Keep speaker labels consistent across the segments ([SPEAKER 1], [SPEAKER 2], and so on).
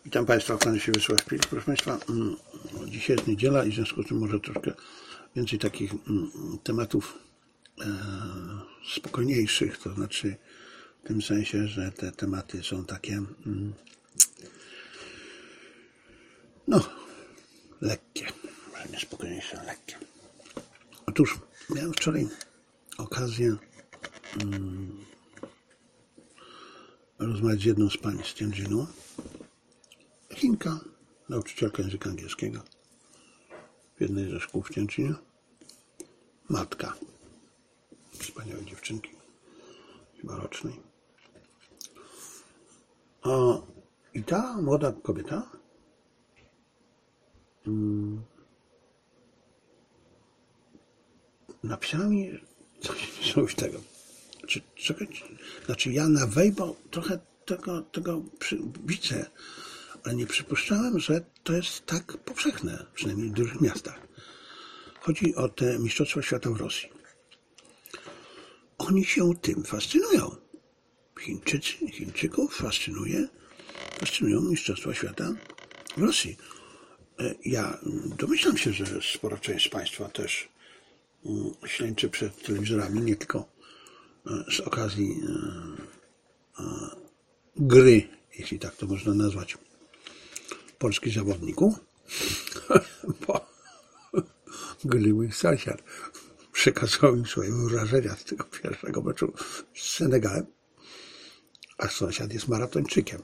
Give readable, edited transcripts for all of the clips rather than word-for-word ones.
[SPEAKER 1] Witam Państwa, kłaniam się Wiesław Pilch. Proszę Państwa, dzisiaj jest niedziela i w związku z tym może troszkę więcej takich tematów spokojniejszych, to znaczy w tym sensie, że te tematy są takie lekkie, może nie spokojniejsze, ale lekkie. Otóż miałem wczoraj okazję rozmawiać z jedną z pań z Tianjinu, Chinka, nauczycielka języka angielskiego w jednej ze szkół w Tianjinie, matka wspaniałej dziewczynki, chyba rocznej. I ta młoda kobieta napisała mi coś tego. Znaczy ja na Weibo trochę tego widzę, ale nie przypuszczałem, że to jest tak powszechne, przynajmniej w dużych miastach. Chodzi o te Mistrzostwa Świata w Rosji. Oni się tym fascynują. Chińczyków fascynują Mistrzostwa Świata w Rosji. Ja domyślam się, że spora część z Państwa też ślęczy przed telewizorami, nie tylko z okazji gry, jeśli tak to można nazwać, polskich zawodników, bo gry sąsiad przekazał im swoje wrażenia z tego pierwszego meczu z Senegalem, a sąsiad jest maratończykiem.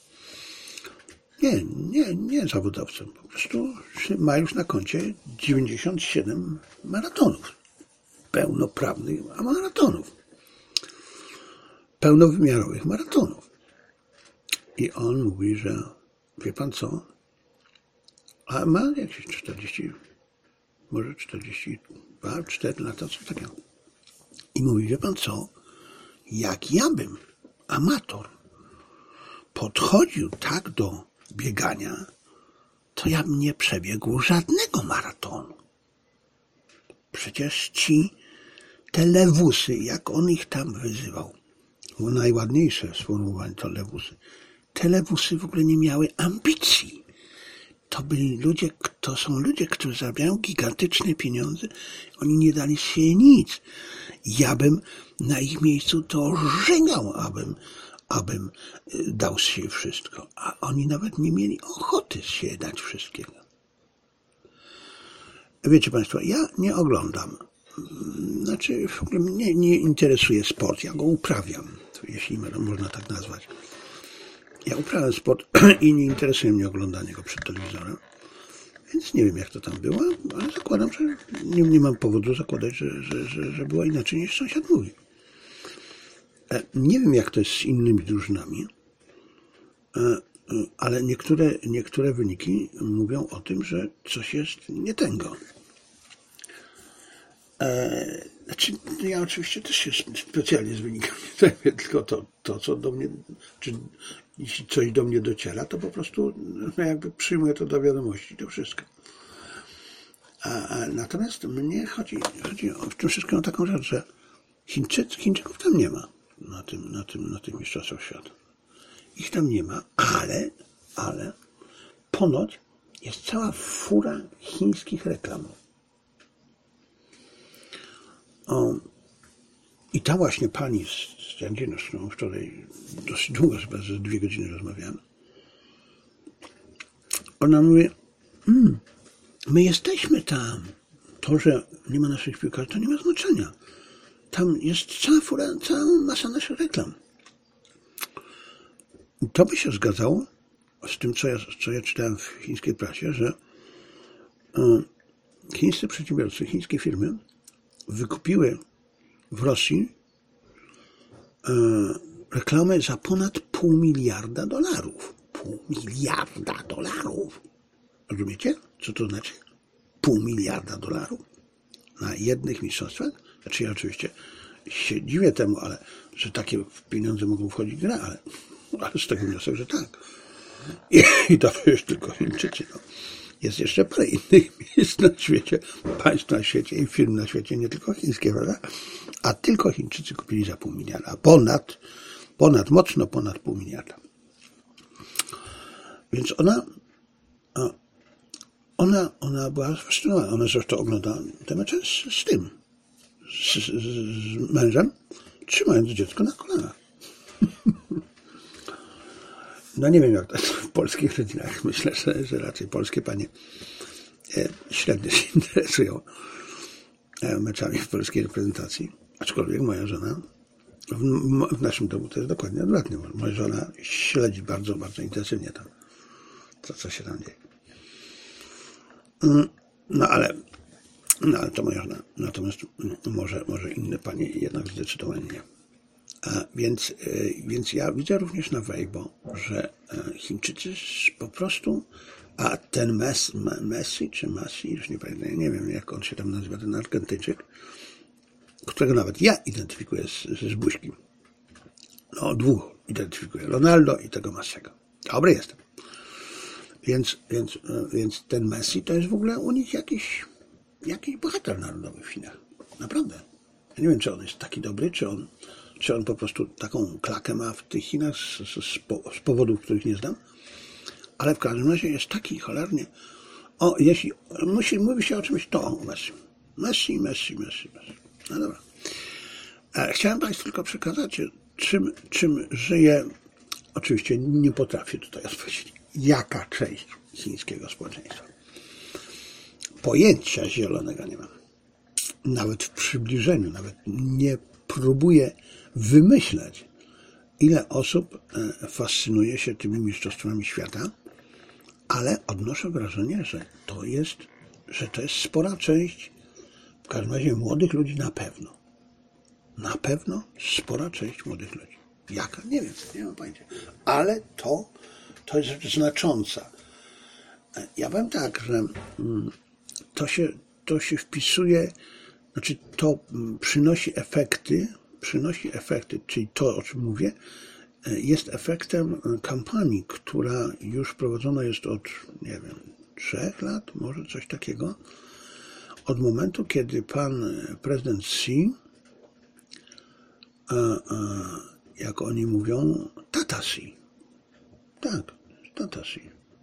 [SPEAKER 1] Nie zawodowcem, po prostu ma już na koncie 97 maratonów, pełnoprawnych maratonów, pełnowymiarowych maratonów. I on mówi, że wie pan co, a ma jakieś 40, może 42, 4 lata, coś takiego. I mówi, wie pan co, jak ja bym, amator, podchodził tak do biegania, to ja bym nie przebiegł żadnego maratonu. Przecież te lewusy, jak on ich tam wyzywał, bo najładniejsze sformułowanie to lewusy, te lewusy w ogóle nie miały ambicji. To są ludzie, którzy zarabiają gigantyczne pieniądze, oni nie dali się nic. Ja bym na ich miejscu to żegał, abym dał się wszystko, a oni nawet nie mieli ochoty się dać wszystkiego. Wiecie Państwo, ja nie oglądam, znaczy w ogóle mnie nie interesuje sport, ja go uprawiam, jeśli można tak nazwać. Ja uprawiam sport i nie interesuje mnie oglądanie go przed telewizorem, więc nie wiem jak to tam było, ale zakładam, że nie mam powodu zakładać, że było inaczej niż sąsiad mówi. Nie wiem jak to jest z innymi drużynami, ale niektóre wyniki mówią o tym, że coś jest nie tego. Znaczy, ja oczywiście też się specjalnie z wynikami nie zajmuję, tylko to co do mnie, czy jeśli coś do mnie dociera, to po prostu jakby przyjmuję to do wiadomości, to wszystko. Natomiast mnie chodzi w tym wszystkim o taką rzecz, że Chińczyków tam nie ma na tych mistrzostwach świata. Ich tam nie ma, ale ponoć jest cała fura chińskich reklam. I ta właśnie pani z Tianjinu, z którą wczoraj dosyć długo, chyba ze 2 godziny rozmawiałem, ona mówi, my jesteśmy tam. To, że nie ma naszych piłkarzy, to nie ma znaczenia. Tam jest cała fura, cała masa naszych reklam. I to by się zgadzało z tym, co ja czytałem w chińskiej prasie, że chińscy przedsiębiorcy, chińskie firmy wykupiły w Rosji reklamę za ponad $500 miliarda. $500 miliarda. Rozumiecie, co to znaczy? $500 miliarda na jednych mistrzostwach? Znaczy ja oczywiście się dziwię temu, ale że takie pieniądze mogą wchodzić w grę, ale z tego wniosek, że tak. I to już tylko Chińczycy. No. Jest jeszcze parę innych miejsc na świecie, państw na świecie i firm na świecie, nie tylko chińskie, prawda? A tylko Chińczycy kupili za $500 miliarda. Mocno ponad $500 miliarda. Więc ona była zafascynowana. Ona zresztą ogląda te mecze z mężem, trzymając dziecko na kolanach. No nie wiem, jak to w polskich rodzinach. Myślę, że raczej polskie panie średnio się interesują meczami w polskiej reprezentacji. Aczkolwiek moja żona, w naszym domu to jest dokładnie odwrotnie. Moja żona śledzi bardzo, bardzo intensywnie tam, co się tam dzieje. No ale to moja żona. Natomiast może inne panie jednak zdecydowanie nie. Więc ja widzę również na Weibo, że Chińczycy po prostu, a ten Messi, już nie pamiętam, nie wiem jak on się tam nazywa, ten Argentyńczyk, którego nawet ja identyfikuję z Buźkim. No, dwóch identyfikuję, Ronaldo i tego Messiego. Dobry jestem. Więc ten Messi to jest w ogóle u nich jakiś bohater narodowy w Chinach. Naprawdę. Ja nie wiem, czy on jest taki dobry, czy on po prostu taką klakę ma w tych Chinach z powodów, których nie znam. Ale w każdym razie jest taki cholernie. Jeśli mówi się o czymś, to o Messi. No dobra. Chciałem Państwu tylko przekazać, czym żyje. Oczywiście nie potrafię tutaj odpowiedzieć. Jaka część chińskiego społeczeństwa? Pojęcia zielonego nie mam. Nawet w przybliżeniu, nawet nie próbuję wymyśleć, ile osób fascynuje się tymi mistrzostwami świata, ale odnoszę wrażenie, że to jest spora część, w każdym razie młodych ludzi na pewno. Na pewno spora część młodych ludzi. Jaka? Nie wiem, nie mam pojęcia. Ale to jest rzecz znacząca. Ja powiem tak, że to się wpisuje, znaczy to przynosi efekty, czyli to, o czym mówię, jest efektem kampanii, która już prowadzona jest od, nie wiem, 3 lat, może coś takiego, od momentu, kiedy pan prezydent Xi, jak oni mówią, Tata Xi, tak, Tata Xi,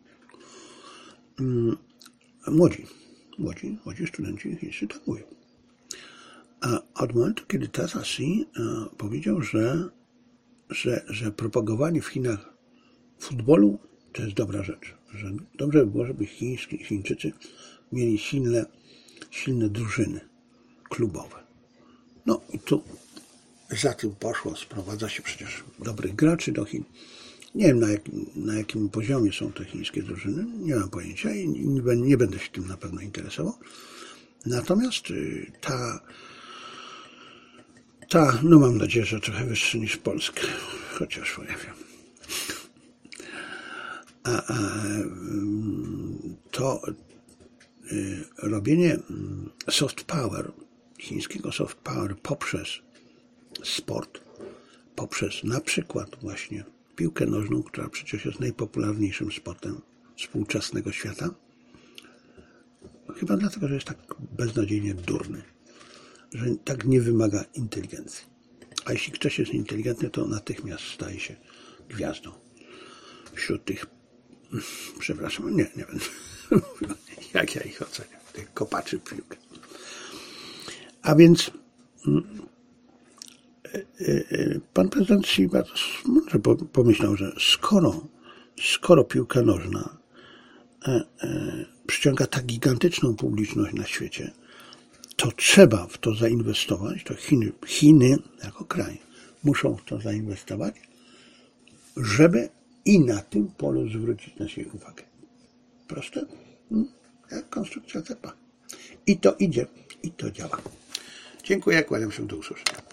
[SPEAKER 1] młodzi studenci chińscy tak mówią. A od momentu, kiedy Tata Xi powiedział, że propagowanie w Chinach futbolu to jest dobra rzecz, że dobrze by było, żeby Chińczycy mieli silne drużyny klubowe. No i tu za tym poszło, sprowadza się przecież dobrych graczy do Chin. Nie wiem, na jakim poziomie są te chińskie drużyny, nie mam pojęcia i nie będę się tym na pewno interesował. Natomiast no mam nadzieję, że trochę wyższy niż Polska, chociaż nie wiem. To robienie soft power, chińskiego soft power poprzez sport, poprzez na przykład właśnie piłkę nożną, która przecież jest najpopularniejszym sportem współczesnego świata, chyba dlatego, że jest tak beznadziejnie durny, że tak nie wymaga inteligencji. A jeśli ktoś jest inteligentny, to natychmiast staje się gwiazdą. Wśród tych, przepraszam, nie będę mówił, jak ja ich oceniam, tych kopaczy w piłkę. A więc pan prezydent Xi bardzo mądrze pomyślał, że skoro piłka nożna przyciąga tak gigantyczną publiczność na świecie, to trzeba w to zainwestować, to Chiny jako kraj muszą w to zainwestować, żeby i na tym polu zwrócić na siebie uwagę. Proste? Jak konstrukcja cepa. I to idzie, i to działa. Dziękuję, kłaniam się, do usłyszenia.